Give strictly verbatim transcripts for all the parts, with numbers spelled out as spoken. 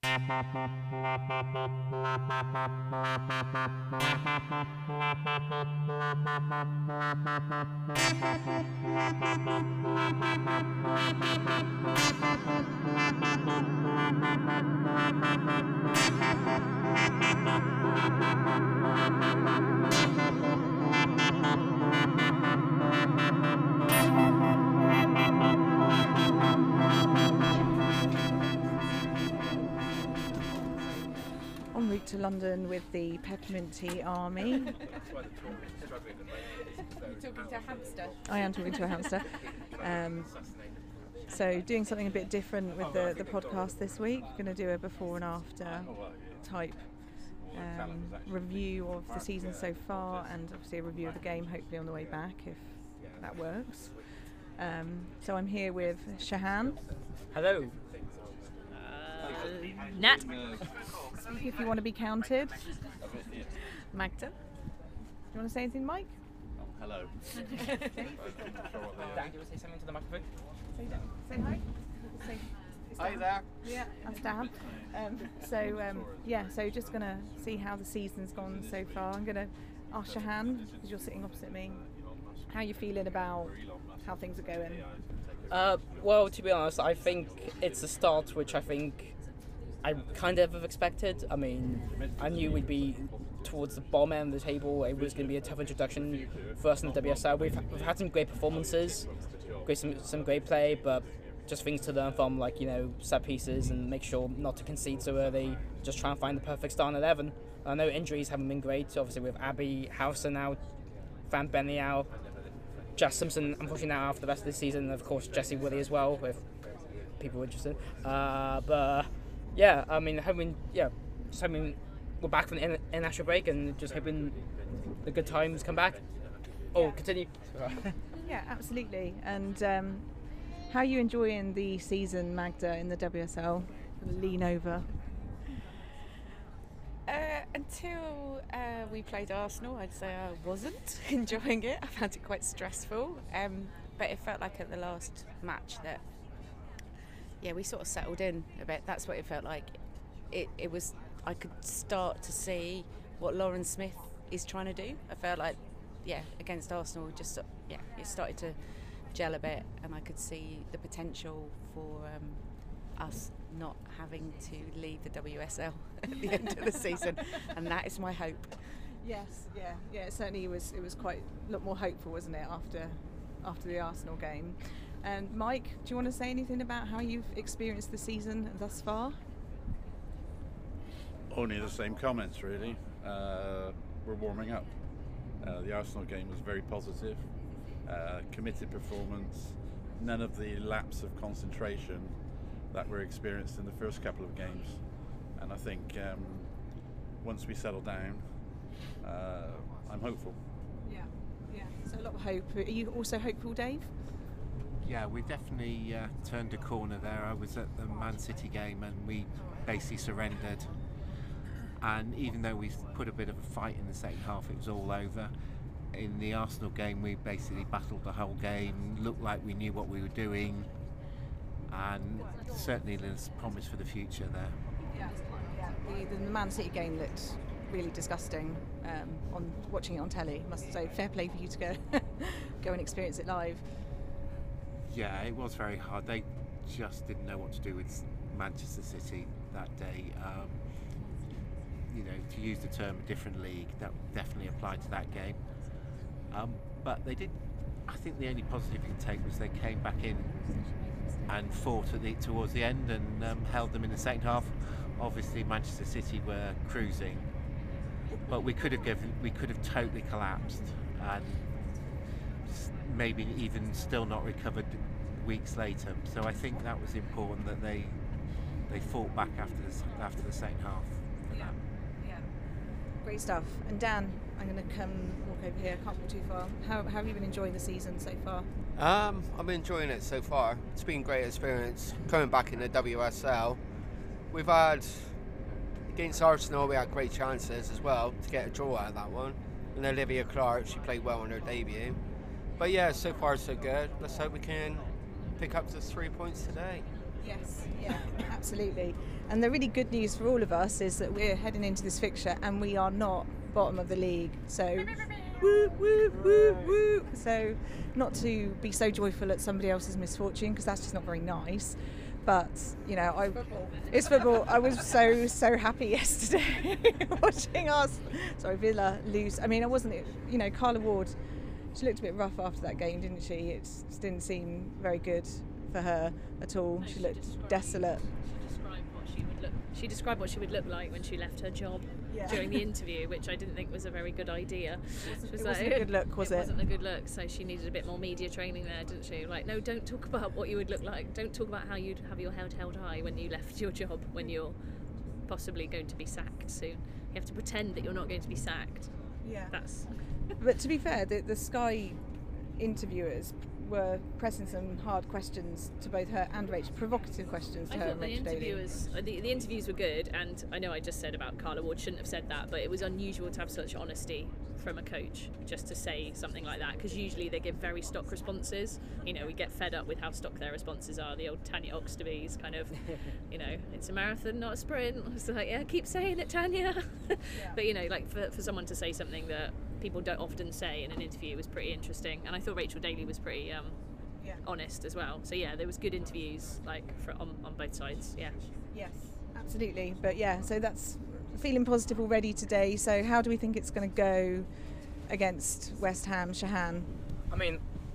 En route to London with the Peppermint Tea Army. You're talking to a hamster. I am talking to a hamster. Um, so doing something a bit different with the, the podcast this week. Going to do a before and after type um, review of the season so far, and obviously a review of the game hopefully on the way back if that works. Um, so I'm here with Shahan. Hello. Uh, Nat. Speak if you want to be counted. Magda. Do you want to say anything, Mike? Hello. Dan, do you want to say something to the microphone? Say, say hi. Say, Hi there. Yeah, that's Dan. Um, so um, yeah, so just gonna see how the season's gone so far. I'm gonna ask Shahan, because you're sitting opposite me, how you feeling about how things are going. Uh, well, to be honest, I think it's a start which I think I kind of have expected. I mean, I knew we'd be towards the bottom end of the table. It was going to be a tough introduction for us in the W S L. We've, we've had some great performances, great some, some great play, but just things to learn from, like, you know, set pieces and make sure not to concede so early, just try and find the perfect starting eleven. I know injuries haven't been great, obviously with Abby Howson out, Van Benny out, Jess Simpson unfortunately now out for the rest of the season, and of course Jesse Willie as well, if people are interested. Uh, but yeah, I mean, hoping, yeah, just hoping we're back from the international break and just hoping the good times come back. Oh, yeah. Continue. Yeah, absolutely. And um, how are you enjoying the season, Magda, in the W S L? Lean over. Uh, until uh, we played Arsenal, I'd say I wasn't enjoying it. I found it quite stressful. Um, but it felt like at the last match that, yeah, we sort of settled in a bit. That's what it felt like. It, it was, I could start to see what Lauren Smith is trying to do. I felt like, yeah, against Arsenal, just, yeah, it started to gel a bit, and I could see the potential for um, us not having to leave the W S L at the end of the season, and that is my hope. Yes, yeah, yeah. It certainly was. It was quite a lot more hopeful, wasn't it, after after the Arsenal game? And Mike, do you want to say anything about how you've experienced the season thus far? Only the same comments, really. Uh, we're warming up. Uh, the Arsenal game was very positive, uh, committed performance, none of the lapse of concentration that were experienced in the first couple of games. And I think um, once we settle down, uh, I'm hopeful. Yeah, yeah. So a lot of hope. Are you also hopeful, Dave? Yeah, we definitely uh, turned a corner there. I was at the Man City game and we basically surrendered. And even though we put a bit of a fight in the second half, it was all over. In the Arsenal game, we basically battled the whole game, looked like we knew what we were doing, and certainly there's promise for the future there. Yeah, yeah. The, the Man City game looked really disgusting. Um, on watching it on telly, must say, fair play for you to go go and experience it live. Yeah, it was very hard. They just didn't know what to do with Manchester City that day. Um, you know, to use the term a different league, that definitely applied to that game. Um, but they did, I think the only positive you can take was they came back in and fought at the, towards the end and um, held them in the second half. Obviously Manchester City were cruising, but we could have given, we could have totally collapsed and maybe even still not recovered weeks later. So I think that was important that they they fought back after the, after the second half. Yeah, yeah. Great stuff. And Dan, I'm going to come walk over here, I can't walk too far. How, how have you been enjoying the season so far? Um, I've been enjoying it so far. It's been a great experience coming back in the W S L. We've had, against Arsenal, we had great chances as well to get a draw out of that one. And Olivia Clark, she played well in her debut. But yeah, so far so good. Let's hope we can pick up the three points today. Yes, yeah, absolutely. And the really good news for all of us is that we're heading into this fixture and we are not bottom of the league. So, woo, woo, woo, woo. So, not to be so joyful at somebody else's misfortune, because that's just not very nice. But, you know, I, football. it's football. I was so, so happy yesterday watching us, sorry, Villa lose. I mean, I wasn't, you know, Carla Ward, she looked a bit rough after that game, didn't she? It just didn't seem very good for her at all. No, she, she looked desolate. She described what she would look. She described what she would look like when she left her job yeah. during the interview, which I didn't think was a very good idea. It, was it like, wasn't a good look, was it? It wasn't a good look. So she needed a bit more media training there, didn't she? Like, no, don't talk about what you would look like. Don't talk about how you'd have your head held high when you left your job, when you're possibly going to be sacked soon. You have to pretend that you're not going to be sacked. Yeah. That's. But to be fair, the, the Sky interviewers were pressing some hard questions to both her and Rachel, provocative questions to I her thought and the Rachel Daly. interviewers, uh, the, the interviews were good, and I know I just said about Carla Ward, shouldn't have said that, but it was unusual to have such honesty from a coach just to say something like that, because usually they give very stock responses. You know, we get fed up with how stock their responses are. The old Tanya Oxtoby's kind of, you know, it's a marathon, not a sprint. It's like, yeah, keep saying it, Tanya. Yeah. But, you know, like for, for someone to say something that people don't often say in an interview was pretty interesting, and I thought Rachel Daly was pretty um, yeah. honest as well. So yeah, there was good interviews like for, on, on both sides. Yeah. Yes, absolutely. But yeah, so that's feeling positive already today. So how do we think it's going to go against West Ham, Shahan? I mean,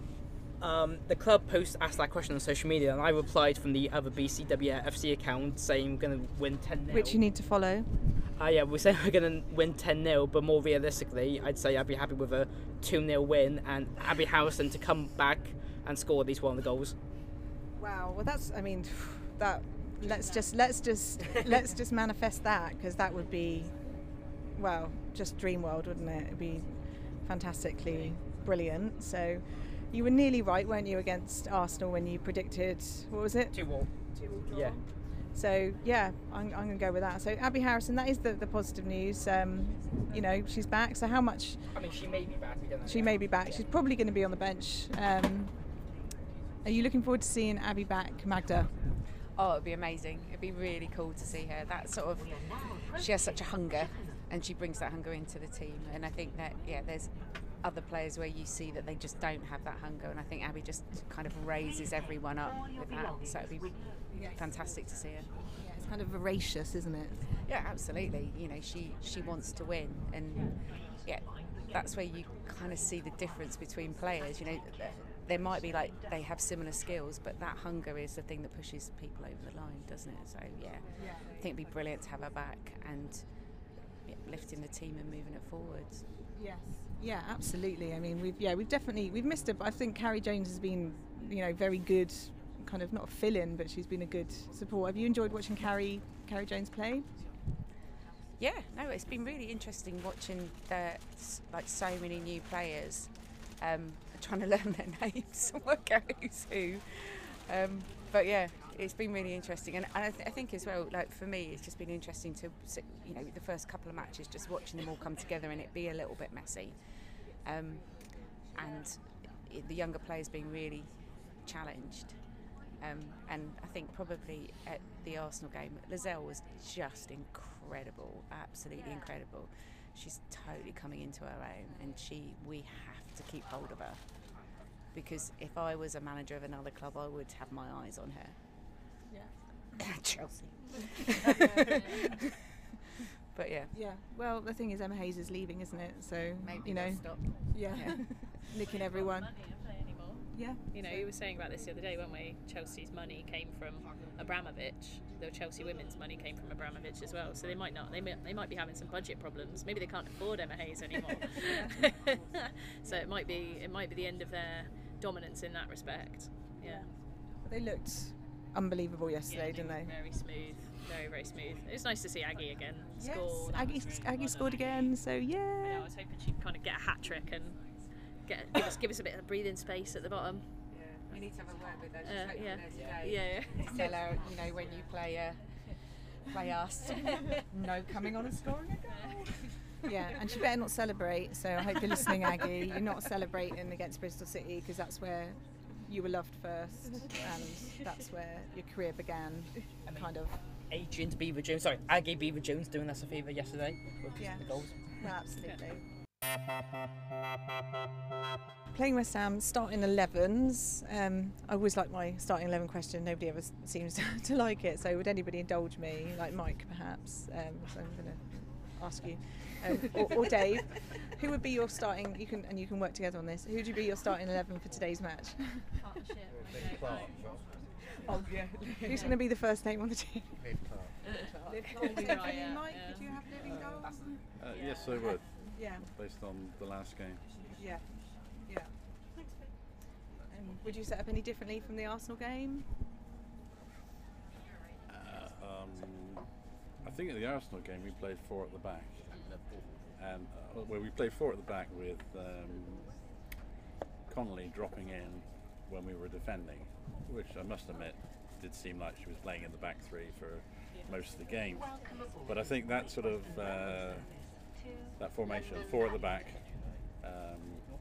um, the club post asked that question on social media, and I replied from the other B C W F C account saying we're going to win ten nil. Which you need to follow. Uh, yeah, we're saying we're going to win ten nil, but more realistically, I'd say I'd be happy with a two nil win and Abby Harrison to come back and score at least one of the goals. Wow, well that's, I mean, that let's just let's just let's just manifest that, because that would be, well, just dream world, wouldn't it? It'd be fantastically brilliant. So you were nearly right, weren't you, against Arsenal when you predicted, what was it? Two all. Two all draw. Yeah. So yeah, I'm, I'm going to go with that. So Abby Harrison, that is the, the positive news. Um, you know, she's back. So how much? I mean, she may be back. We don't know she yet. may be back. She's probably going to be on the bench. Um, are you looking forward to seeing Abby back, Magda? Oh, it'd be amazing. It'd be really cool to see her. That sort of, she has such a hunger, and she brings that hunger into the team. And I think that, yeah, there's other players where you see that they just don't have that hunger, and I think Abby just kind of raises everyone up with that. So it'd be fantastic to see her. Yeah, it's kind of voracious, isn't it? Yeah, absolutely. You know, she she wants to win, and yeah, that's where you kind of see the difference between players. You know, there might be like they have similar skills, but that hunger is the thing that pushes people over the line, doesn't it? So yeah, yeah. I think it'd be brilliant to have her back and yeah, lifting the team and moving it forwards. Yes. Yeah, absolutely. I mean, we've yeah, we've definitely we've missed her. But I think Carrie Jones has been, you know, very good. Kind of not a fill-in, but she's been a good support. Have you enjoyed watching Carrie Carrie Jones play? Yeah, no, it's been really interesting watching the like so many new players, um, trying to learn their names and work out who's who. Um, but yeah, it's been really interesting, and, and I, th- I think as well, like for me, it's just been interesting to, you know, the first couple of matches, just watching them all come together and it be a little bit messy, um, and it, the younger players being really challenged. Um, and I think probably at the Arsenal game, Lizelle was just incredible, absolutely incredible. She's totally coming into her own, and she, we have to keep hold of her, because if I was a manager of another club, I would have my eyes on her. Yeah. Chelsea. But yeah. Yeah. Well, the thing is, Emma Hayes is leaving, isn't it? So maybe you know, stop. Yeah, yeah. nicking everyone. Money, are they anymore? Yeah. You know, you were saying about this the other day, weren't we? Chelsea's money came from Abramovich. The Chelsea women's money came from Abramovich as well. So they might not. They may, they might be having some budget problems. Maybe they can't afford Emma Hayes anymore. So it might be it might be the end of their dominance in that respect. Yeah. But they looked unbelievable yesterday, yeah, didn't they? Very smooth. Very very smooth. It was nice to see Aggie again score. Yes, Aggie, Aggie scored again. So yeah. Yeah, I was hoping she'd kind of get a hat trick and get give us give us a bit of breathing space at the bottom. Yeah, we need to have a word with her. Uh, Just yeah. today. Yeah, yeah. Tell her, you know, when you play uh, play us, no coming on and scoring a goal. Yeah, and she better not celebrate. So I hope you're listening, Aggie. You're not celebrating against Bristol City, because that's where you were loved first, and that's where your career began, I mean, kind of. Adrian to Beaver Jones, sorry, Aggie Beaver Jones doing us a favour yesterday with Yeah. the goals. No, absolutely. Playing West Ham, starting elevens. Um, I always like my starting eleven question. Nobody ever s- seems to, to like it. So would anybody indulge me, like Mike perhaps? Um, so I'm going to ask you, um, or, or Dave. Who would be your starting? You can and you can work together on this. Who would you be your starting eleven for today's match? Partnership. Okay. Oh yeah. Who's going to be the first name on the team? Liv Clark. Liv Clark. Clark. Right, yeah, Mike, yeah. would you have Liv in goal? Uh, yes, I would, Yeah. based on the last game. Yeah, yeah. And would you set up any differently from the Arsenal game? Uh, um, I think at the Arsenal game we played four at the back, and uh, well, we played four at the back with um, Connolly dropping in when we were defending, which I must admit did seem like she was playing in the back three for most of the game. But I think that sort of uh, that formation, four at the back. Um,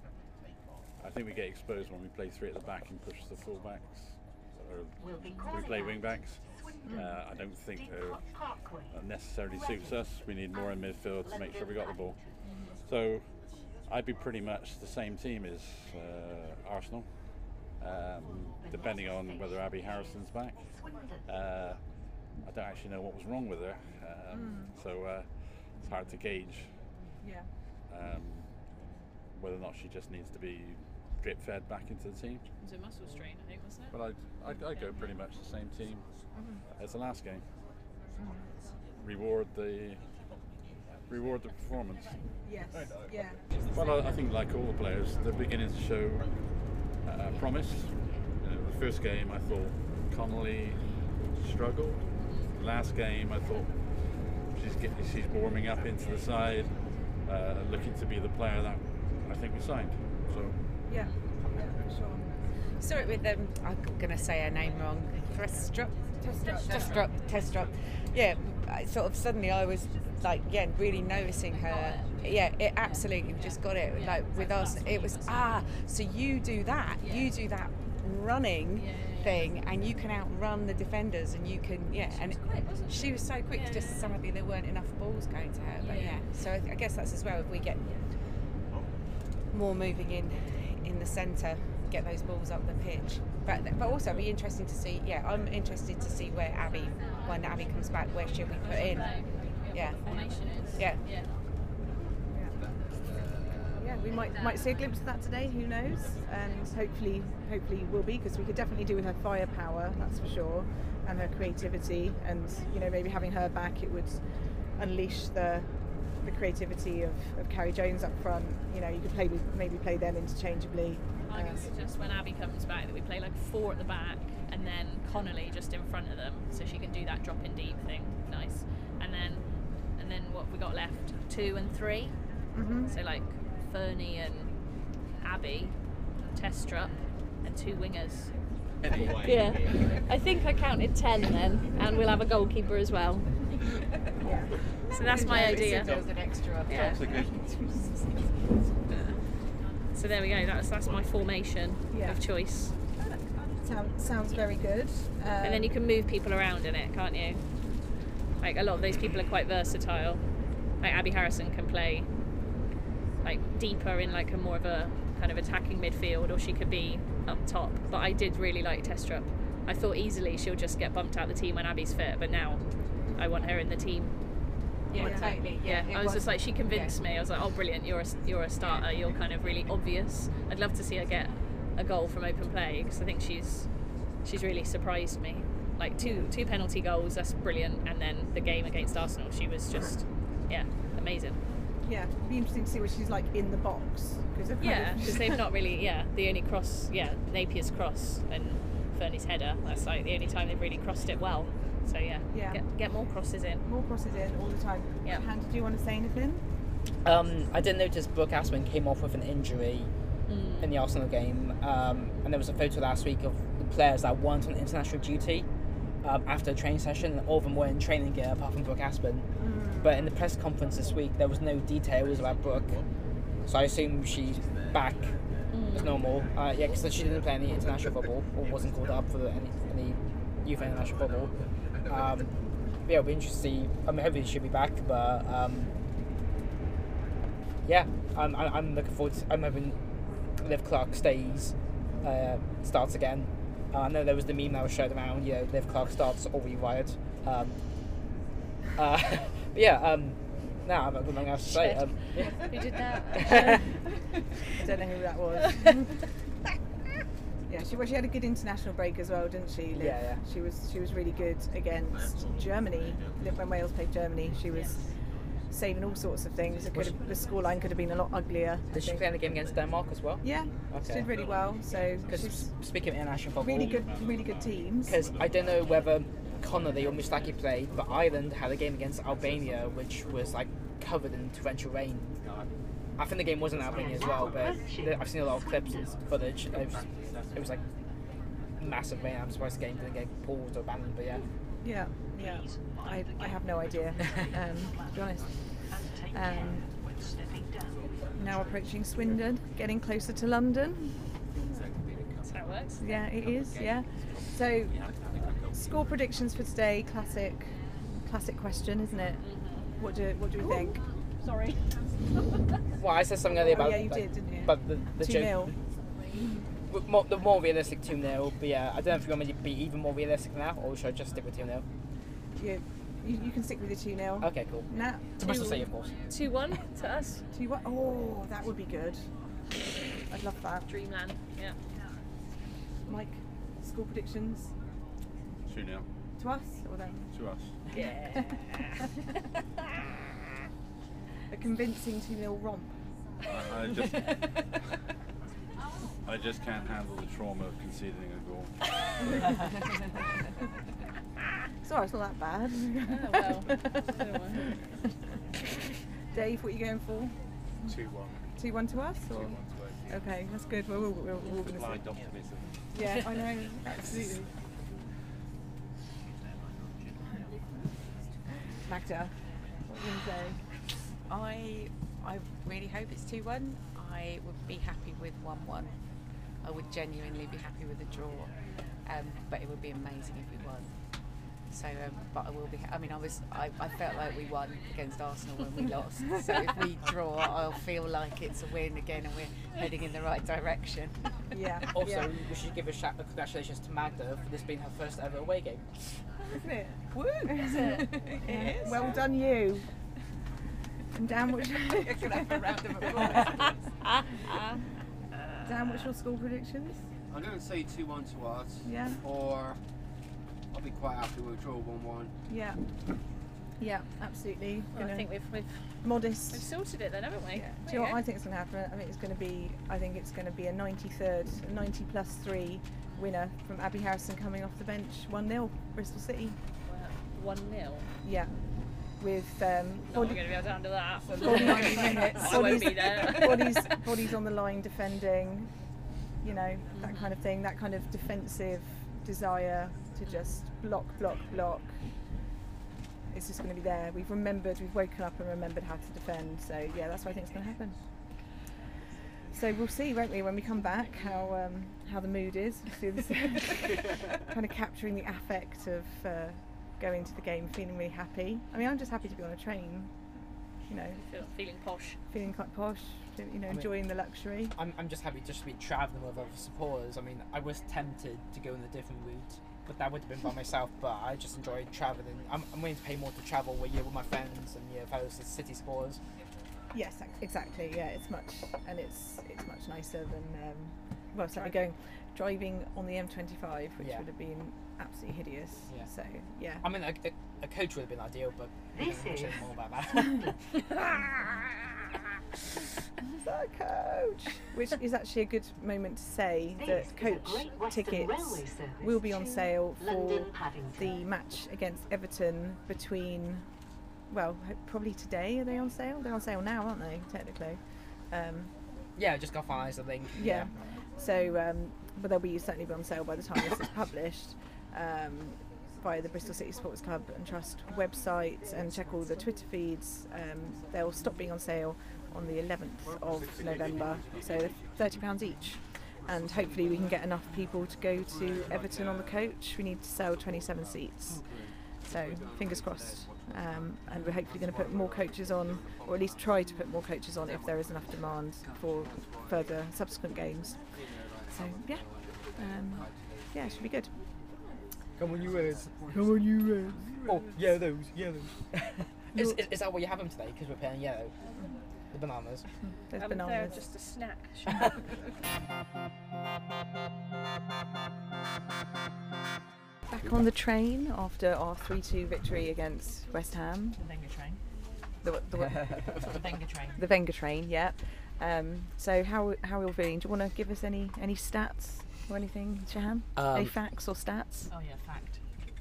I think we get exposed when we play three at the back and push the full backs, or we play wing backs. Uh, I don't think that necessarily suits us. We need more in midfield to make sure we got the ball. So I'd be pretty much the same team as uh, Arsenal, um, depending on whether Abby Harrison's back. Uh, I don't actually know what was wrong with her, um, mm. so uh, it's hard to gauge. Yeah. Um, whether or not she just needs to be drip fed back into the team. It was a muscle strain, I think, wasn't it? But I'd, I'd, I'd go pretty much the same team mm-hmm. as the last game. Mm-hmm. Reward the reward the performance. Yes. Yeah. Well, I, I think like all the players, they're beginning to show uh, promise. You know, the first game, I thought Connolly struggled. The last game, I thought she's getting, she's warming up into the side, uh, looking to be the player that I think we signed. So yeah, yeah, for sure. Saw it with um, I'm gonna say her name wrong. Testrup. Testrup. Testrup. Yeah, I sort of suddenly I was like, yeah, really noticing her. Yeah, it absolutely just got it. Like with us, it was ah. So you do that. You do that running thing, and you can outrun the defenders, and you can yeah. And she was so quick. Just sadly there weren't enough balls going to her. But yeah, so I guess that's as well. If we get more moving in in the centre, get those balls up the pitch. But but also it'd be interesting to see. Yeah, I'm interested to see where Abby, when Abby comes back, where she'll be put in. Yeah. Yeah. Yeah. Yeah, we might might see a glimpse of that today. Who knows? And hopefully, hopefully will be, because we could definitely do with her firepower. That's for sure, and her creativity. And you know, maybe having her back, it would unleash the the creativity of, of Carrie Jones up front. You know, you could play with, maybe play them interchangeably. I would suggest when Abby comes back that we play like four at the back and then Connolly just in front of them, so she can do that drop in deep thing. Nice. And then and then what we got left? Two and three. Mm-hmm. So like Fernie and Abby, Testrup, and two wingers. Yeah, I think I counted ten then, and we'll have a goalkeeper as well. Yeah. So that's my idea. There was an extra. Yeah. So there we go. That's that's my formation Yeah. of choice. Sound, sounds very good. Um, And then you can move people around in it, can't you? Like a lot of those people are quite versatile. Like Abby Harrison can play like deeper in like a more of a kind of attacking midfield, or she could be up top. But I did really like Testrup. I thought easily she'll just get bumped out the team when Abby's fit, but now I want her in the team. Yeah, totally. Yeah, Yeah, it I was just like, she convinced yeah. me. I was like, oh, brilliant! You're a you're a starter. You're kind of really obvious. I'd love to see her get a goal from open play, because I think she's she's really surprised me. Like two two penalty goals, that's brilliant. And then the game against Arsenal, she was just yeah amazing. yeah, it'd be interesting to see what she's like in the box. Cause they've kind Yeah, of- because they've not really yeah the only cross yeah Napier's cross and Fernie's header. That's like the only time they've really crossed it well. So yeah, Yeah. Get, get more crosses in. more crosses in all the time. Yeah. Han, do you want to say anything? Um, I did notice Brooke Aspen came off with an injury Mm. in the Arsenal game, um, and there was a photo last week of the players that weren't on international duty um, after a training session, and all of them were in training gear apart from Brooke Aspen. Mm. But in the press conference this week, there was no details about Brooke, so I assume she's back Mm. as normal. Uh, yeah, because she didn't play any international football or wasn't called up for the, any any youth international football. Um, but yeah, it'll be interesting to see. I mean, hopefully she should be back, but um, yeah, I'm I'm I'm looking forward to. I'm hoping Liv Clark stays, uh, starts again. Uh, I know there was the meme that was showed around. You know, Liv Clark starts or rewired. Um, uh, but yeah. Um, No, I've got nothing else to say. Um, yeah. Who did that? I don't know who that was. yeah, she well, she had a good international break as well, didn't she? Liv? Yeah, yeah. She was she was really good against Germany. When Wales played Germany, she was saving all sorts of things. It could have, the scoreline could have been a lot uglier. Did she play in the game against Denmark as well? Yeah, okay. She did really well. So because speaking of international football, really good, really good teams. Because I don't know whether Connolly or Mustaki played, but Ireland had a game against Albania, which was like covered in torrential rain. I think the game was in Albania as well, but I've seen a lot of clips and footage. It was, it was like massive rain. I'm surprised the game didn't get paused or abandoned, but yeah. Yeah, yeah. I, I have no idea, um, to be honest. Um, now approaching Swindon, getting closer to London. That's how it works. Yeah, it is, yeah. So, score predictions for today, classic classic question, isn't it? What do what do we think? Sorry. Well, I said something earlier about, oh, yeah, you like, did, didn't you? but the, the two joke. nil. More, the more realistic two nil, but yeah, I don't know if you want me to be even more realistic now, or should I just stick with two nil? You, you, you can stick with the two nil. Okay, cool. Nat, To Bristol City, of course. two one to us. two one. Oh, that would be good. I'd love that. Dreamland. Yeah. Mike, score predictions two nil to us or them? to us. Yeah. A convincing two nil romp. I, I just I just can't handle the trauma of conceding a goal. Sorry, it's not that bad. Oh, well. I don't know. Dave, what are you going for? two one. two one to us? Or? two one to us. Okay, that's good. We're all, we're all going to Blind say. optimism. Yeah, I know, absolutely. Magda, what are you going to say? I I really hope it's two one. I would be happy with one one. I would genuinely be happy with a draw, um, but it would be amazing if we won. So, um, but I will be. I mean, I was. I, I felt like we won against Arsenal when we lost. So if we draw, I'll feel like it's a win again, and we're heading in the right direction. Yeah. Also, yeah. we should give a shout out congratulations to Magda for this being her first ever away game. Isn't it? Woo! Is it? It is. Well done, you. And Dan, what's your, You're gonna have a round of applause. Dan, what's your score predictions? I'm going to say two one to us. Yeah. Or I'll be quite happy with a draw one one. Yeah. Yeah, absolutely. Well, I Gonna- think we've we've modest. we've sorted it then, haven't we? Yeah. Do you know what I think is going to happen? I think it's going to be. I think it's going to be a ninety-third, a ninety plus three winner from Abby Harrison coming off the bench, one nil Bristol City. One nil. Yeah, with um, Not going body, to be able to handle that. for ninety minutes. I won't Bodies, be there. bodies, bodies on the line defending. You know, that kind of thing. That kind of defensive desire to just block, block, block. It's just going to be there. We've remembered, we've woken up and remembered how to defend. So yeah, that's what I think is going to happen. So we'll see, won't we, when we come back, how um, how the mood is. We'll see this kind of capturing the affect of uh, going to the game, feeling really happy. I mean, I'm just happy to be on a train. You know, Feel, feeling posh. feeling quite posh. You know, I mean- enjoying the luxury. I'm, I'm just happy just to be travelling with other supporters. I mean, I was tempted to go in a different route, but that would have been by myself. But I just enjoyed travelling. I'm, I'm willing to pay more to travel with you, with my friends and your fellow City supporters. Yes, ex- exactly. Yeah, it's much, and it's it's much nicer than um, well, certainly going driving on the M twenty-five, which Yeah. would have been absolutely hideous. Yeah. So yeah. I mean, a, a, a coach would have been ideal, but we don't know more about that. The coach, which is actually a good moment to say that coach tickets will be on sale for the match against Everton between, well, ho- probably today. Are they on sale? They're on sale now, aren't they? Technically. Um, Yeah, just got finalised, I think. yeah. So, um, but they'll be certainly be on sale by the time this is published. Um, via the Bristol City Sports Club and Trust website, and check all the Twitter feeds. Um, they'll stop being on sale on the eleventh of November, so thirty pounds each. And hopefully we can get enough people to go to Everton on the coach. We need to sell twenty-seven seats, so fingers crossed. Um, and we're hopefully going to put more coaches on, or at least try to put more coaches on if there is enough demand for further subsequent games. So yeah, um, yeah, it should be good. Come on, you Reds. Come on, you Reds. Oh, yellows, yellows. is, is, is that what you have them today? Because we're playing yellow. The bananas. There's Um, bananas. they're just a snack. Back on the train after our three two victory against West Ham. The Wenger train. The, the, The Wenger train. the Wenger train, yeah. Um, so how how are you all feeling? Do you want to give us any any stats or anything, Shahan? Um, any facts or stats? Oh yeah, fact.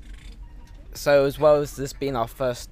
So as well as this being our first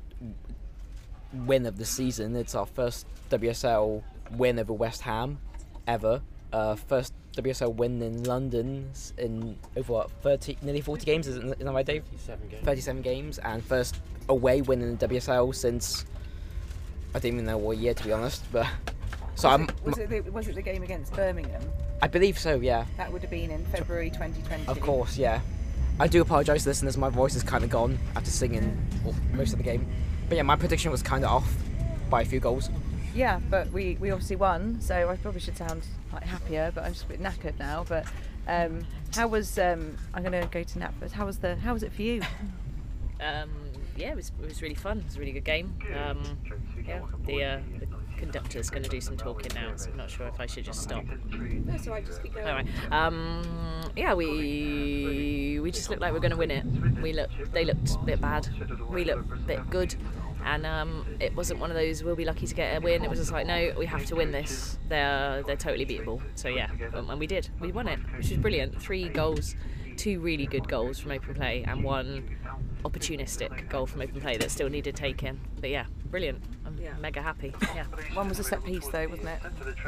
win of the season, it's our first W S L win over West Ham ever. Uh, first W S L win in London in over what, thirty, nearly forty games, isn't it, isn't that right, Dave? thirty-seven games. thirty-seven games, and first away win in the W S L since I don't even know what year, to be honest. But so was I'm, it, was, it the, was it the game against Birmingham? I believe so, yeah. That would have been in February twenty twenty. Of course, yeah. I do apologise, listeners. My voice is kind of gone after singing well, most of the game. But yeah, my prediction was kind of off by a few goals. Yeah, but we, we obviously won, so I probably should sound like happier, but I'm just a bit knackered now. But um, how was um, I'm going to go to Nat first. How was the how was it for you? Um, yeah, it was it was really fun. It was a really good game. Um, yeah, the, uh, the conductor's going to do some talking now, so I'm not sure if I should just stop. That's all right, just keep going. All right. Um, yeah, we we just looked like we were going to win it. We looked, they looked a bit bad. We looked a bit good, and um, it wasn't one of those we'll be lucky to get a win. It was just like, no, we have to win this. They're they're totally beatable. So yeah, um, and we did. We won it, which was brilliant. Three goals, two really good goals from open play, and one opportunistic goal from open play that still needed taking. But yeah, brilliant. I'm Yeah. mega happy. Yeah. One was a set piece though, wasn't it?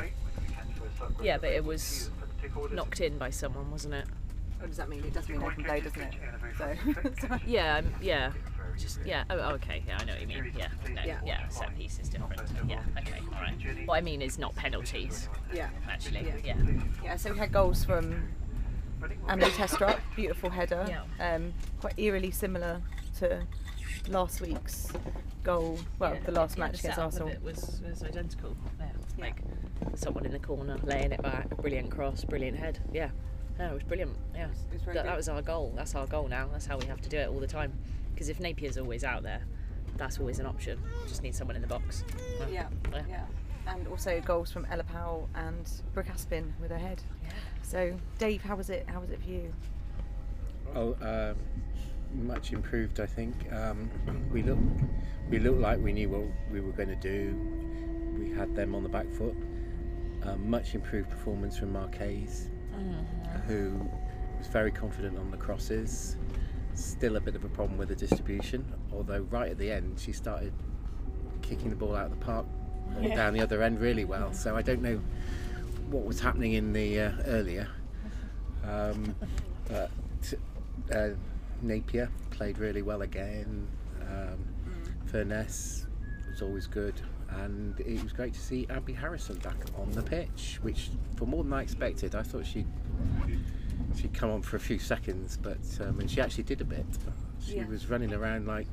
Yeah, but it was knocked in by someone, wasn't it? What does that mean? It does mean open play, doesn't it? So, so Yeah, um, yeah. Just yeah. Oh, okay. Yeah, I know what you mean. Yeah, no, Yeah. yeah. Set piece is different. Yeah. Okay. All right. What I mean is not penalties. yeah. Actually. Yeah. Yeah. Yeah, so we had goals from Emily Testrup, beautiful header, Yeah. um, quite eerily similar to last week's goal, well, Yeah, the last yeah, match the against setup of Arsenal. It was was identical. Yeah. Yeah. Like someone in the corner laying it back, brilliant cross, brilliant head. Yeah. No, it was brilliant. Yeah. It was very that, good. that was our goal. That's our goal now. That's how we have to do it all the time. Because if Napier's always out there, that's always an option. Just need someone in the box. Yeah, yeah. And also goals from Ella Powell and Brooke Aspin with her head. Yeah. So, Dave, how was it? How was it for you? Oh, um, much improved, I think. Um, we look, we looked like we knew what we were going to do. We had them on the back foot. Um, much improved performance from Marquez, who was very confident on the crosses. Still a bit of a problem with the distribution, although right at the end she started kicking the ball out of the park or Yeah. down the other end really well. So I don't know what was happening in the uh, earlier. Um, but uh, Napier played really well again. Um, Furness was always good, and it was great to see Abby Harrison back on the pitch, which for more than I expected. I thought she'd she'd come on for a few seconds, but um, and she actually did a bit. She Yeah. was running around like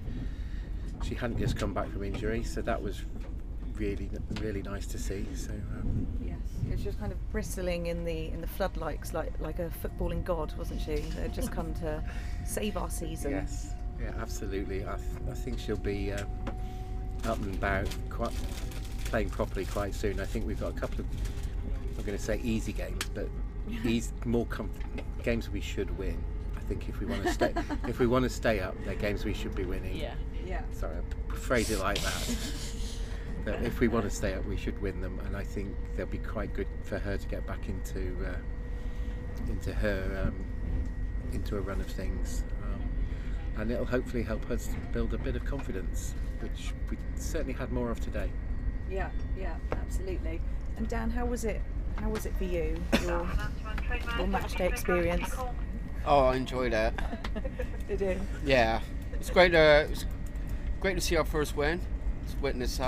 she hadn't just come back from injury, so that was really really nice to see. So um, Yes. She was kind of bristling in the in the floodlights like like a footballing god, wasn't she? That had just come to save our season. yes, yeah, absolutely. I, th- I think she'll be uh, up and about, quite playing properly quite soon. I think we've got a couple of, I'm going to say easy games, but these more com- games we should win. I think if we want to stay, if we want to stay up, they're games we should be winning. Yeah. Yeah. Sorry, I phrase it like that. But if we want to stay up, we should win them, and I think they'll be quite good for her to get back into uh, into her um, into a run of things, um, and it'll hopefully help us build a bit of confidence, which we certainly had more of today. Yeah. Yeah. Absolutely. And Dan, how was it? How was it for you? Your your match day experience? Oh, I enjoyed it. Did you? Yeah, it's great to it's great to see our first win. Let's witness that.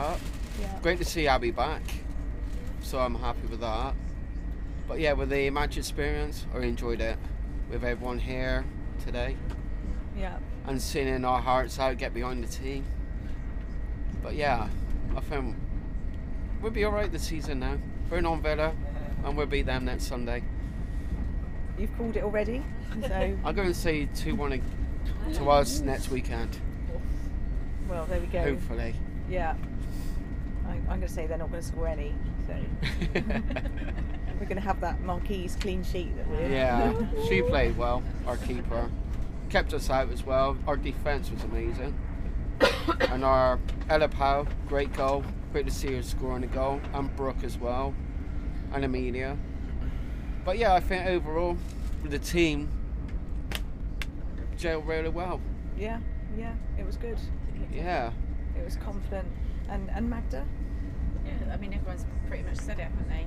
Yeah. Great to see Abby back, so I'm happy with that. But yeah, with the match experience, I enjoyed it with everyone here today. Yeah. And singing our hearts out, get behind the team. But yeah, I think we'll be alright this season now. We're on Villa and we'll beat them next Sunday. You've called it already, so I'm going to say two one to us next weekend. well, there we go. Hopefully. Yeah. I, I'm going to say they're not going to score any, so we're going to have that Marquise clean sheet that we're. Yeah, she played well, our keeper. Kept us out as well. Our defence was amazing. And our Ella Powell, great goal. Great to see her scoring a goal. And Brooke as well. And Amelia. But yeah, I think overall, the team gelled really well. Yeah, yeah, it was good. Yeah. It was confident. And and Magda? Yeah, I mean, everyone's pretty much said it, haven't they?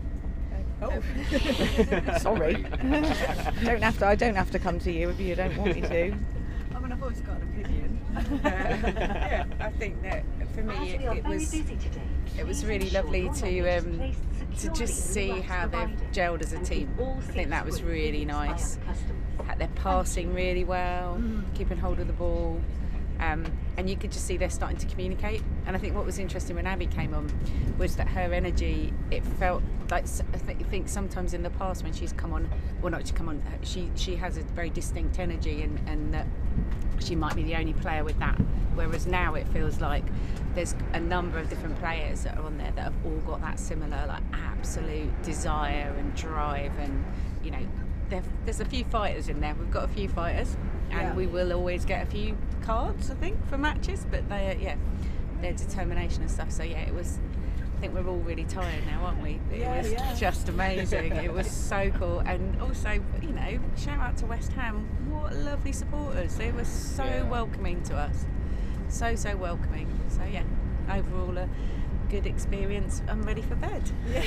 Oh, sorry. don't have to. I don't have to come to you if you don't want me to. I mean, I've always got an opinion. yeah, I think that for me it, it was it was really lovely to um, to just see how they've gelled as a team. I think that was really nice. They're passing really well, keeping hold of the ball. Um, and you could just see they're starting to communicate. And I think what was interesting when Abby came on was that her energy, it felt like, I think sometimes in the past when she's come on, well not to come on, she she has a very distinct energy, and, and that she might be the only player with that. Whereas now it feels like there's a number of different players that are on there that have all got that similar like absolute desire and drive, and you know, there's a few fighters in there. We've got a few fighters, and Yeah. we will always get a few cards, I think, for matches. But they, yeah, their determination and stuff. So yeah, it was. I think we're all really tired now, aren't we? It Yeah, was yeah. just amazing. It was so cool, and also, you know, shout out to West Ham. What lovely supporters! They were so Yeah. welcoming to us, so so welcoming. So yeah, overall a good experience. I'm ready for bed.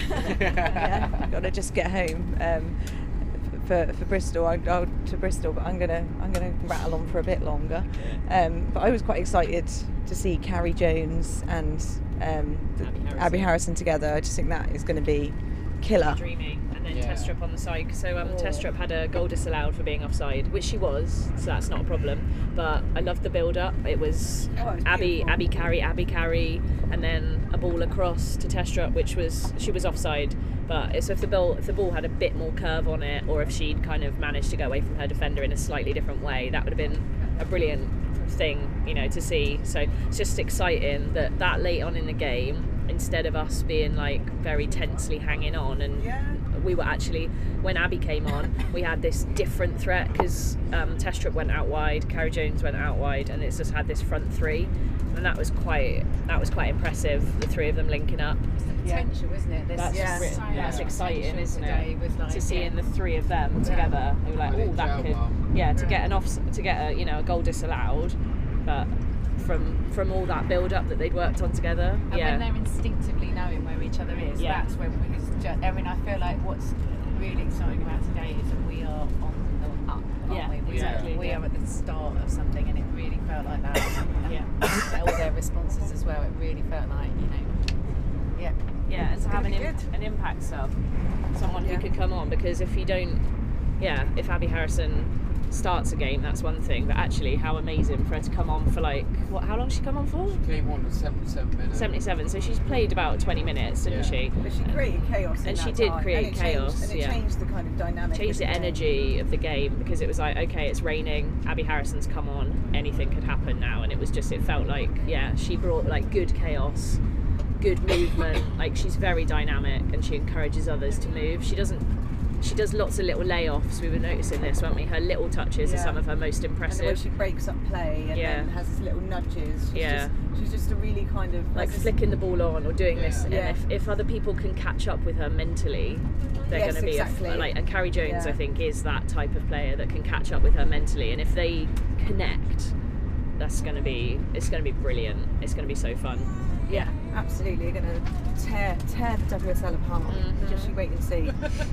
Yeah, I've got to just get home. Um, For, for Bristol, I go to Bristol, but I'm gonna I'm gonna rattle on for a bit longer. Um, but I was quite excited to see Carrie Jones and um, Abby Harrison. Abby Harrison together. I just think that is going to be killer. Dreamy. And then Yeah. Testrup on the side. So um, Oh. Testrup had a goal disallowed for being offside, which she was, so that's not a problem. But I loved the build-up. It was Oh, it was Abby, beautiful. Abby carry, Abby carry, and then a ball across to Testrup, which was she was offside. But so if the ball if the ball had a bit more curve on it, or if she'd kind of managed to go away from her defender in a slightly different way, that would have been a brilliant thing, you know, to see. So it's just exciting that that late on in the game, instead of us being like very tensely hanging on, and Yeah. we were actually, when Abby came on, we had this different threat because um, Testrup went out wide, Carrie Jones went out wide, and it's just had this front three, and that was quite that was quite impressive. The three of them linking up. Yeah. Potential, isn't it? There's That's Yeah. re- so that's much exciting, potential isn't today it? with, like, To seeing yeah. the three of them together, they were like, Really oh, that gel could, well. yeah, to get an off, to get a you know a goal disallowed, but from from all that build up that they'd worked on together, And yeah. when they're instinctively knowing where each other is, Yeah. that's when we just, ju- I mean, I feel like what's really exciting about today is that we are on the up, aren't Yeah, we? We, exactly, are, we yeah. are at the start of something, and it really felt like that. And Yeah. all their responses as well, it really felt like, you know, yeah. Yeah, and to It's have an, gonna be im- good. an impact sub, someone Yeah. who could come on, because if you don't, yeah, if Abby Harrison starts a game, that's one thing, but actually how amazing for her to come on for like, what, how long did she come on for? Came on at seventy-seven minutes. seventy-seven, so she's played about twenty minutes, didn't Yeah. she? But she created chaos in And she that did time, create and it changed- chaos, and it yeah. changed the kind of dynamic. Changed the of game. energy of the game, because it was like, okay, it's raining, Abby Harrison's come on, anything could happen now, and it was just, it felt like, yeah, she brought like good chaos, good movement, like she's very dynamic and she encourages others to move. She doesn't, she does lots of little layoffs, we were noticing this, weren't we? Her little touches are Yeah. some of her most And the way impressive. she breaks up play and Yeah. then has these little nudges. She's Yeah. Just, she's just a really kind of Like this- flicking the ball on or doing this, and Yeah. if, if other people can catch up with her mentally, they're Yes, going to be exactly. a, like. And Carrie Jones, Yeah. I think, is that type of player that can catch up with her mentally, and if they connect, that's going to be it's going to be brilliant. It's going to be so fun. Yeah, absolutely. You're going to tear tear the W S L apart. Mhm. Just you wait and see.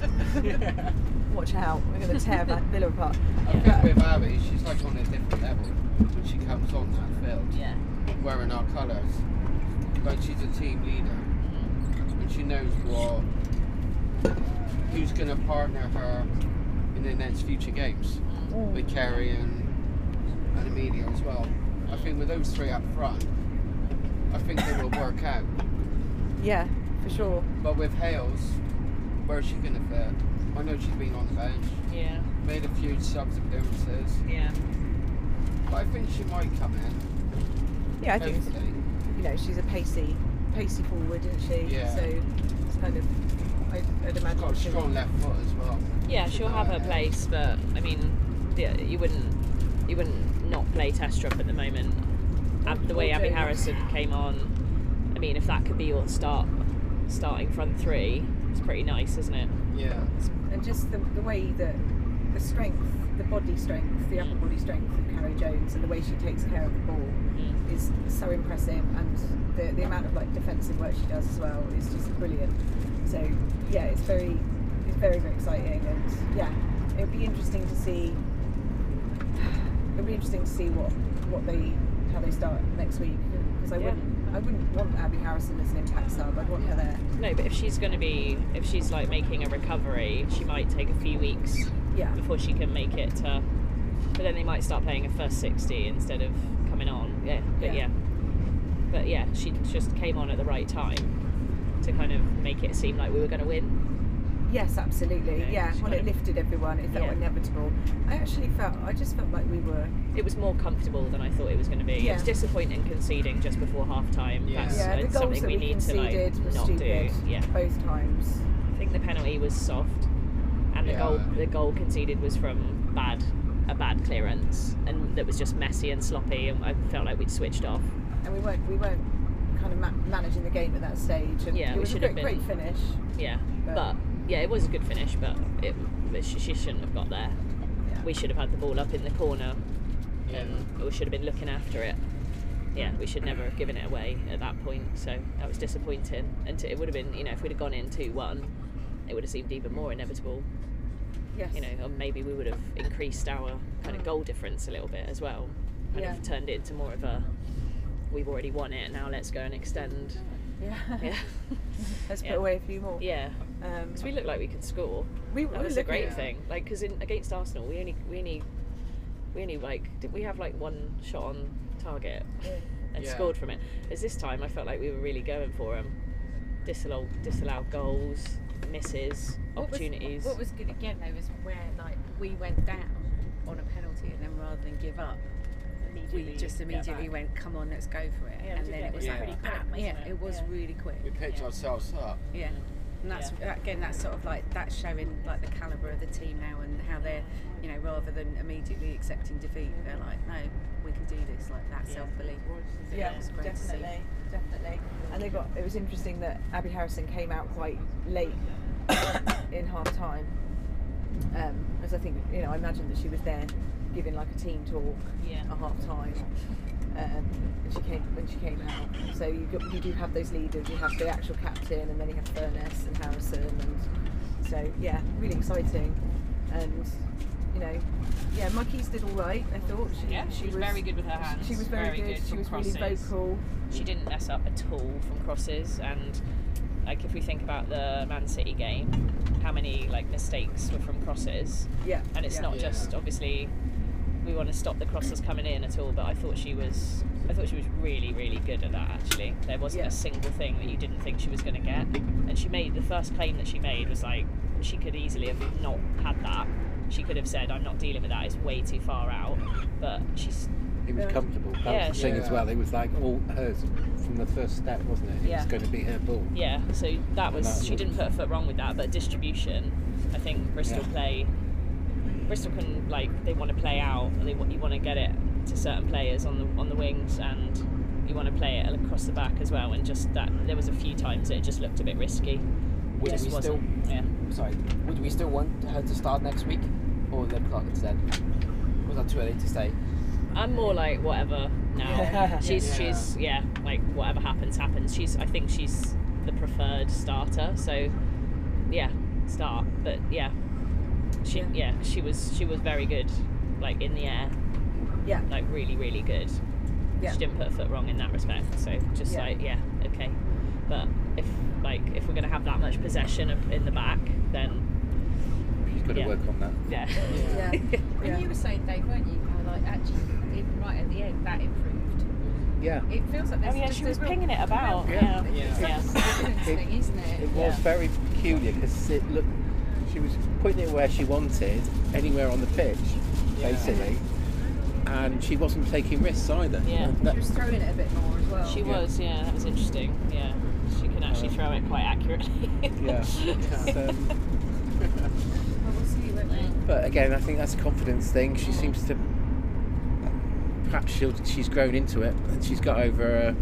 Watch out. We're going to tear that Villa apart. I think with Abby, she's like on a different level when she comes on that field, Yeah. wearing our colours. but she's a team leader, and she knows what who's going to partner her in the next future games Mm. with Kerry and and Amelia as well. I think with those three up front, I think they will work out. Yeah, for sure. But with Hales, where's she going to fit? I know she's been on the bench, Yeah. made a few subs appearances, Yeah. but I think she might come in. Yeah, I think Hopefully. you know she's a pacey, pacey forward, isn't she? Yeah. So it's kind of, I'd, I'd She's imagine. got a she'll- strong left foot as well. Yeah, she'll have her place, but I mean, yeah, you wouldn't you wouldn't not play Testrup at the moment. Ab- the way Or Abby Jones. Harrison came on, I mean, if that could be your start starting front three, it's pretty nice, isn't it? Yeah. And just the, the way that the strength, the body strength, the upper body strength of Carrie Jones, and the way she takes care of the ball Mm. is so impressive, and the, the amount of like defensive work she does as well is just brilliant. So yeah, it's very, it's very very exciting, and yeah, it'll be interesting to see. It'll be interesting to see what what they how they start next week, because I Yeah. wouldn't I wouldn't want Abby Harrison as an impact sub. I'd want her there. No, but if she's going to be, if she's like making a recovery, she might take a few weeks Yeah. before she can make it to. But then they might start playing a first sixty instead of coming on. Yeah, but Yeah. yeah. But yeah, she just came on at the right time to kind of make it seem like we were going to win. Yes, absolutely. Okay, Yeah, she well, kind it of- lifted everyone. It felt Yeah. inevitable. I actually felt, I just felt like we were. It was more comfortable than I thought it was going to be. Yeah. It's disappointing conceding just before half time. Yeah. That's Yeah, the uh, goals something that we we need to like conceded were not stupid. do. Yeah. Both times. I think the penalty was soft, and the Yeah. goal the goal conceded was from bad a bad clearance, and that was just messy and sloppy, and I felt like we'd switched off. And we weren't, we weren't kind of ma- managing the game at that stage. And Yeah, it we was a should great, have great been- finish. Yeah, But- but yeah, it was a good finish, but it but she, she shouldn't have got there. Yeah. We should have had the ball up in the corner, Yeah. and we should have been looking after it. Yeah, we should never have given it away at that point. So that was disappointing. And to, it would have been, you know, if we'd have gone in two one, it would have seemed even more inevitable. Yes. You know, or maybe we would have increased our kind of goal difference a little bit as well. Kind Yeah. of turned it into more of a, we've already won it, now let's go and extend. Yeah. Yeah. Let's put Yeah. away a few more. Yeah. Um, Because we looked like we could score. we, That we was were a great looking- thing. Like, because against Arsenal, we only, we only, we only like, did we have like one shot on target Yeah. and Yeah. scored from it? As this time, I felt like we were really going for them. Disallowed, disallowed goals, misses, What was- opportunities. What was good again though was where like we went down on a penalty, and then rather than give up, we just immediately went, "Come on, let's go for it." Yeah, we and did then get it was it like, pretty bam, quick, yeah, wasn't it? it was Yeah. really quick. We picked yeah. ourselves up. Yeah. And that's Yeah. again, that's sort of like that's showing like the calibre of the team now, and how they're, you know, rather than immediately accepting defeat, they're like, no, we can do this. Like that Yeah. self belief. Yeah, That was great to see. definitely, definitely. And they got. It was interesting that Abby Harrison came out quite late in half time, um, as I think you know. I imagine that she was there giving like a team talk Yeah. at half time. Um, and she came when she came out. So you got, you do have those leaders. You have the actual captain, and then you have Furness and Harrison, and so yeah, really exciting. And you know, yeah, Muckies did all right. I thought she, Yeah, she was very good with her hands, She was very, very good. good She from was really crosses. vocal. She didn't mess up at all from crosses, and like if we think about the Man City game, how many like mistakes were from crosses, Yeah, and it's yeah. not Yeah. just obviously we want to stop the crosses coming in at all, but I thought she was I thought she was really really good at that. Actually, there wasn't Yeah. a single thing that you didn't think she was going to get, and she made the first claim that she made was like she could easily have not had that. She could have said, "I'm not dealing with that; it's way too far out." But she's It was Yeah. comfortable. That Yeah, was the thing she- as well. It was like all hers from the first step, wasn't it? It Yeah. was going to be her ball. yeah. So that was that she was- didn't put a foot wrong with that, but distribution, I think Bristol Yeah. play. Bristol can like they want to play out. And they want you want to get it to certain players on the on the wings, and you want to play it across the back as well. And just that there was a few times that it just looked a bit risky. Would Just we still? wasn't- yeah. Sorry. Would we still want her to start next week, or the Clark instead? Or was that too early to say? I'm more like whatever now. Yeah. She's Yeah. she's yeah, like whatever happens happens. She's I think she's the preferred starter. So yeah, start. But yeah, she Yeah. yeah, she was she was very good, like in the air, Yeah, like really really good. Yeah. She didn't put a foot wrong in that respect. So just Yeah. like yeah, okay. But if like if we're going to have that much possession of, in the back, then He's got to yeah. work on that. Yeah. Yeah. And Yeah. you were saying, Dave, weren't you? How, like actually, even right at the end, that improved. Yeah. It feels like there's Oh yeah, just she a was real- pinging it a real- about. Yeah. Yeah. It's Yeah. like a confidence It- thing, isn't it? It was Yeah. very peculiar because it looked, she was putting it where she wanted, anywhere on the pitch, basically, and she wasn't taking risks either. Yeah. That- She was throwing it a bit more as well. She Yeah. was, yeah, that was interesting. Yeah, she can actually Um, throw it quite accurately. yeah. It's, um, Well, we'll see, won't we? but again, I think that's a confidence thing. She seems to, perhaps she'll, she's grown into it, and she's got over her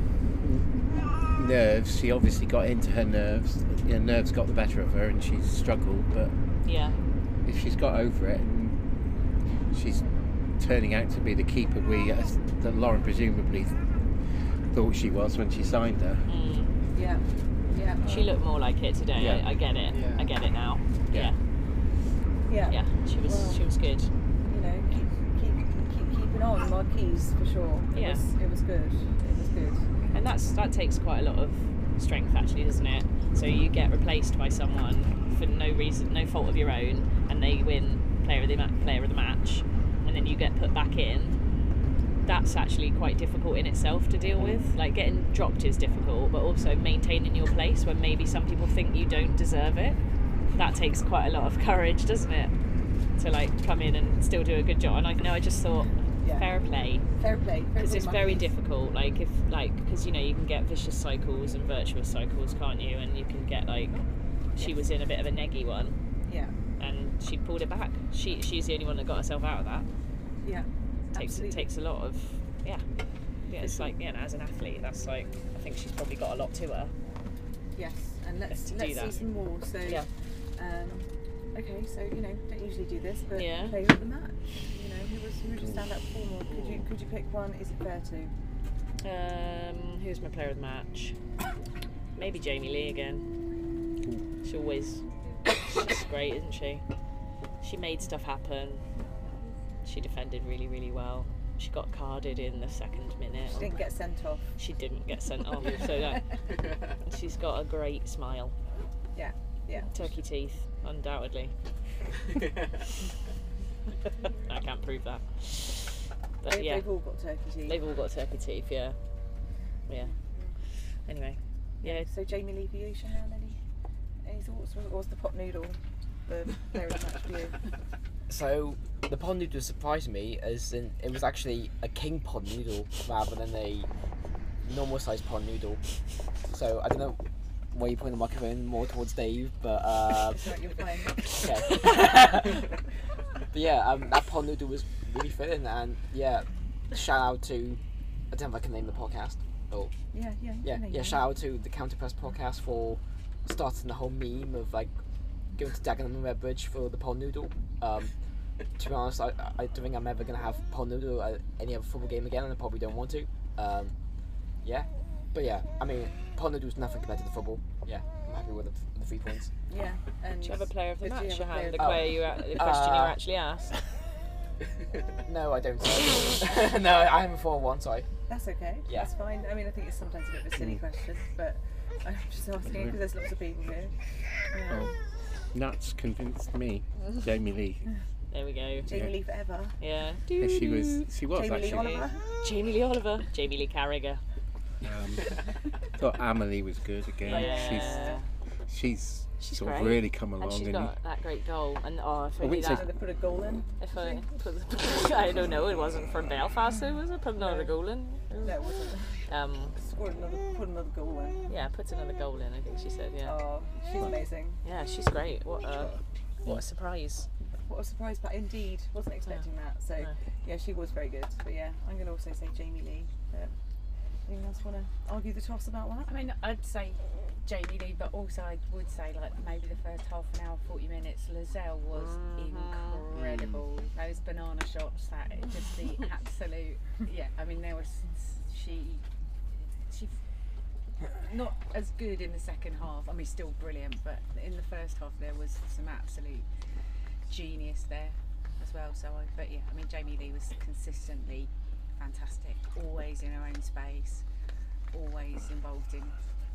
nerves. She obviously got into her nerves. You know, nerves got the better of her, and she's struggled. But Yeah, if she's got over it, and she's turning out to be the keeper we, uh, that Lauren presumably thought she was when she signed her. mm. Yeah. Yeah. She looked more like it today. Yeah. I, I get it. Yeah. I get it now. Yeah. Yeah, Yeah. yeah. She was, Well, she was good. You know, keep keep keep keeping on marquees for sure. It Yeah. was it was good. It was good. And that's that takes quite a lot of strength, actually, doesn't it? So you get replaced by someone for no reason, no fault of your own, and they win player of the ma- player of the match, and then you get put back in. That's actually quite difficult in itself to deal with. Like getting dropped is difficult, but also maintaining your place when maybe some people think you don't deserve it. That takes quite a lot of courage, doesn't it? To like come in and still do a good job. And I know I just thought Yeah. fair play. Fair play. Fair Because play, it's very marquees. difficult, like if like because you know you can get vicious cycles and virtuous cycles, can't you? And you can get like she was in a bit of a neggy one, Yeah. and she pulled it back. She she's the only one that got herself out of that. Yeah. Takes it Absolutely. takes a lot of yeah. Yeah, it's like yeah, as an athlete, that's like I think she's probably got a lot to her. Yes, and let's to do let's see that. some more. So, Yeah. um, okay, so you know, don't usually do this, but Yeah. player of the match. You know, who was who was your standout performer? Could you could you pick one? Is it fair to? Um, who's my player of the match? Maybe Jamie Lee again. She always she's great, isn't she? She made stuff happen. She defended really, really well. She got carded in the second minute. She didn't get sent off. She didn't get sent off, so that she's got a great smile. Yeah, yeah. Turkey teeth, undoubtedly. I can't prove that. But They, yeah, They've all got turkey teeth. they've all got turkey teeth. Yeah, yeah. Anyway, yeah. So Jamie Lee for you, Shahan, any any thoughts? What was the pot noodle the player of the match for you? So the pod noodle surprised me, as in it was actually a king pod noodle rather than a normal sized pod noodle. So I don't know why you're putting the microphone more towards Dave, but uh, It's like you're playing. okay. But yeah, um, that pod noodle was really filling, and yeah, shout out to I don't know if I can name the podcast. Oh Yeah, yeah. yeah, you know, yeah. Shout out to the Counter Press podcast for starting the whole meme of like going to Dagenham and Redbridge for the pod noodle. Um, to be honest, I, I don't think I'm ever going to have pod noodle at any other football game again, and I probably don't want to. Um, yeah, but yeah, I mean, pod noodle is nothing compared to the football. Yeah, I'm happy with the, the three points. Yeah, and Do you have a player of the Did you match, have a player Shahan? of The, the- player you, a- the question you Uh, were actually asked. No, I don't. No, I haven't for one. Sorry. that's okay. Yeah. That's fine. I mean, I think it's sometimes a bit of a silly question, but I'm just asking because there's lots of people here. Um, Oh, Nats convinced me. Jamie Lee. There we go. Jamie Yeah. Lee forever. Yeah. Yeah, she was. She was Jamie Lee actually. Oliver. Jamie Lee Oliver. Jamie Lee Carragher. Um, thought Amelie was good again. Yeah. She's she's She's sort great. of really come along. And she's and got that great goal. And oh, if I only wouldn't say- that. They put a goal in. If I put, I don't know, it wasn't from Belfast, so was it? Put another goal in. No, it wasn't. Um, Scored another, put another goal in. yeah, puts another goal in. I think she said. Yeah. Oh, she's amazing. Yeah, she's great. What a what a surprise. What a surprise, but indeed, wasn't expecting that. So, No. yeah, she was very good. But yeah, I'm going to also say Jamie Lee. But anyone else want to argue the toss about that? I mean, I'd say Jamie Lee, but also I would say like maybe the first half an hour, forty minutes, Lizelle was Mhm. incredible. Those banana shots, that just the absolute, yeah. I mean, there was she, she, not as good in the second half. I mean, still brilliant, but in the first half there was some absolute genius there as well. So, I, but yeah, I mean, Jamie Lee was consistently fantastic, always in her own space, always involved in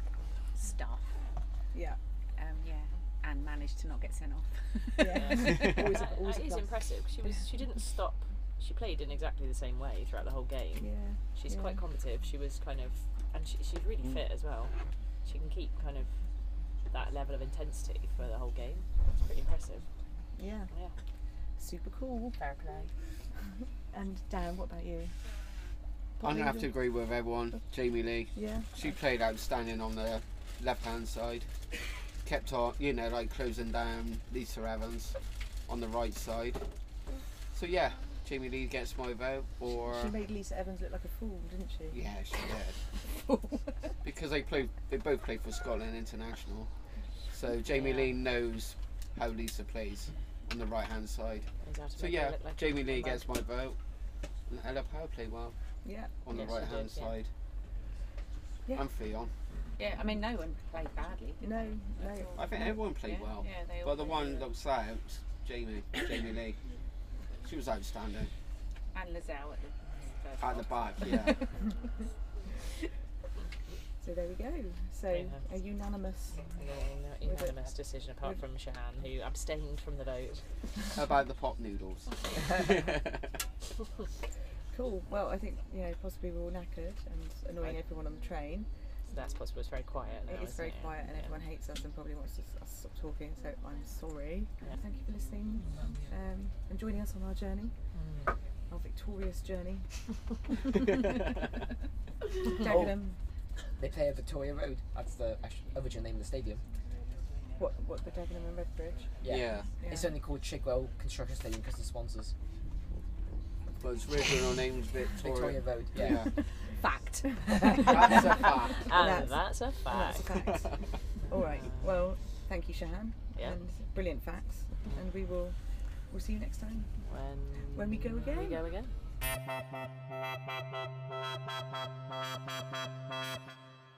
stuff. Yeah. Um, yeah, and managed to not get sent off. Yeah. always, a, always That a is plus. impressive. She was. She didn't stop. She played in exactly the same way throughout the whole game. Yeah. She's yeah. quite combative. She was kind of, and she, she's really fit as well. She can keep kind of that level of intensity for the whole game. It's pretty impressive. Yeah. Yeah. Super cool. Fair play. And Dan, what about you? I'm going to have to agree with everyone. Jamie Lee. Yeah. She played outstanding on the left-hand side. Kept on, you know, like closing down Lisa Evans on the right side. So yeah, Jamie Lee gets my vote. Or She made Lisa Evans look like a fool, didn't she? yeah, she did. Because they play, they both play for Scotland International. So Jamie Yeah. Lee knows how Lisa plays on the right-hand side. Exactly. So Make her yeah, look like a Jamie Lee woman. gets my vote. And Ella Power played well Yeah. on Yes, the she right-hand did, yeah. side. Yeah. And Fionn. Yeah, I mean, no one played badly. No, no. I think everyone played Yeah, well. yeah, they all But the played one well. that was out, Jamie, Jamie Lee, she was outstanding. And Lizelle at the first At the half. back, yeah. So there we go. So Yeah. a unanimous. Yeah, With it. unanimous decision apart from Shahan, who abstained from the vote. About the pot noodles. Cool. Well, I think you know possibly we're all knackered and annoying Right. everyone on the train. So that's possible. It's very quiet now. It is isn't very it? quiet and Yeah. everyone hates us and probably wants us us to stop talking. So I'm sorry. Yeah. Thank you for listening um, and joining us on our journey, Mm. our victorious journey. Oh, Dagenham. they play at Victoria Road. That's the actual original name of the stadium. What? What? The Dagenham and Redbridge. Yeah. Yeah. It's only called Chigwell Construction Stadium because of the sponsors. But its original name's Victoria. Victoria Road. Yeah. Yeah. Fact. That's a fact. And That's- that's, a And fact. that's a fact. All right. Well, thank you, Shahan. Yeah. And brilliant facts. And we will. We'll see you next time. When When we go again. We go again.